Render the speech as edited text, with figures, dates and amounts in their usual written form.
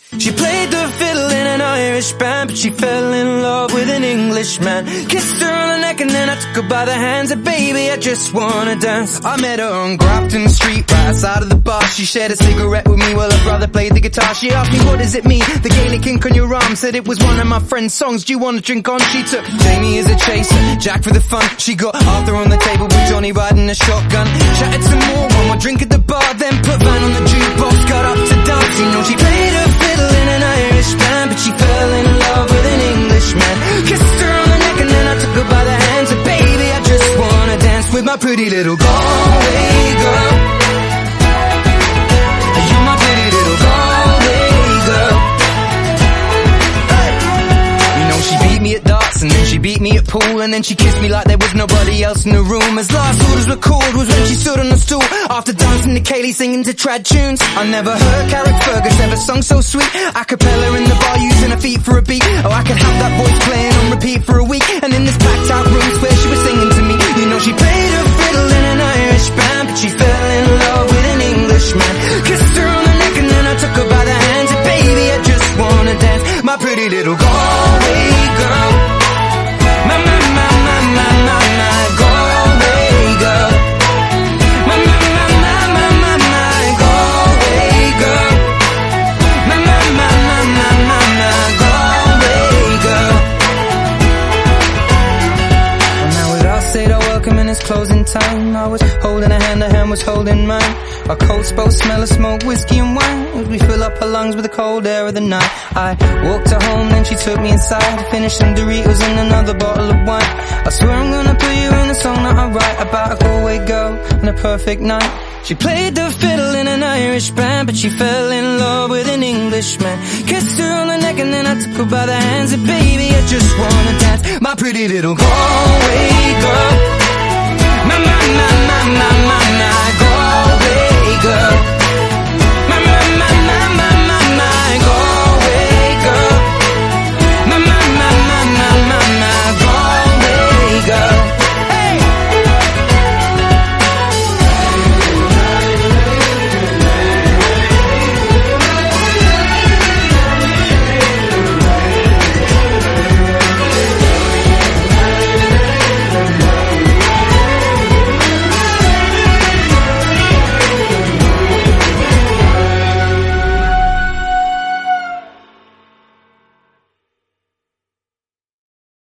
She played the fiddle in an Irish band, but she fell in love with an Englishman. Kissed her on the neck and then I took her by the hands. And baby, I just wanna dance. I met her on Grafton Street, right outside of the bar. She shared a cigarette with me while her brother played the guitar. She asked me, what does it mean, the Gaelic ink on your arm? Said it was one of my friend's songs, do you want to drink on? She took Jamie as a chaser, Jack for the fun. She got Arthur on the table with Johnny riding a shotgun. Chatted some more, one more drink at the bar, then put Van on the jukebox, got up to dance. You know she played a fiddle in an Irish band, but she fell in love with an Englishman. Kissed her on the neck and then I took her by the hands. And baby, I just wanna dance with my pretty little Galway girl. You're my pretty little Galway girl. You know she beat me at darts and then she beat me at pool, and then she kissed me like there was nobody else in the room. As last orders were called was when she stood on the stool, after dancing to Kaylee singing to trad tunes. I never heard Carrickfergus ever sung so sweet. A cappella in the bar using her feet for a beat. Oh, I could have that voice playing on repeat for a week. And in this packed out room where she was singing to me. You know she played a fiddle in an Irish band, but she fell in love with an Englishman. Kissed her on the neck and then I took her by the hands. And baby, I just wanna dance, my pretty little Galway girl. My Galway girl. My Galway girl. My Galway girl. Well, now we'd all said our welcome and it's closing time. I was holding her hand was holding mine. Our coats both smell of smoke, whiskey and wine, as we fill up her lungs with the cold air of the night. I walked her home, then she took me inside, finished some Doritos and another bottle of wine. I swear I'm gonna put you in a song that I write about a Galway girl and a perfect night. She played the fiddle in an Irish band, but she fell in love with an Englishman. Kissed her on the neck and then I took her by the hands. And baby, I just wanna dance, my pretty little Galway girl. My Galway.